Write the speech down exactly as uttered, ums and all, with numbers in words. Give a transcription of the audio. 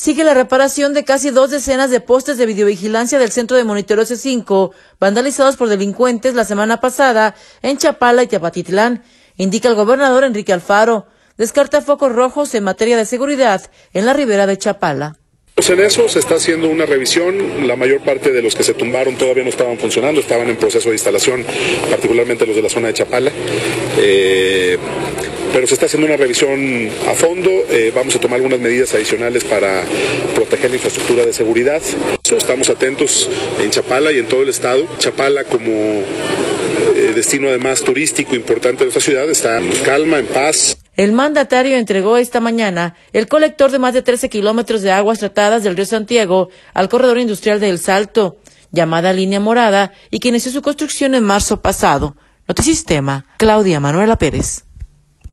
Sigue la reparación de casi dos decenas de postes de videovigilancia del centro de monitoreo C cinco, vandalizados por delincuentes la semana pasada en Chapala y Tepatitlán, indica el gobernador Enrique Alfaro. Descarta focos rojos en materia de seguridad en la ribera de Chapala. Pues en eso se está haciendo una revisión. La mayor parte de los que se tumbaron todavía no estaban funcionando, estaban en proceso de instalación, particularmente los de la zona de Chapala. Eh, pero se está haciendo una revisión a fondo. Eh, vamos a tomar algunas medidas adicionales para proteger la infraestructura de seguridad. Estamos atentos en Chapala y en todo el estado. Chapala, como eh, destino además turístico importante de nuestra ciudad, está en calma, en paz. El mandatario entregó esta mañana el colector de más de trece kilómetros de aguas tratadas del río Santiago al corredor industrial de El Salto, llamada Línea Morada, y que inició su construcción en marzo pasado. Notisistema, Claudia Manuela Pérez.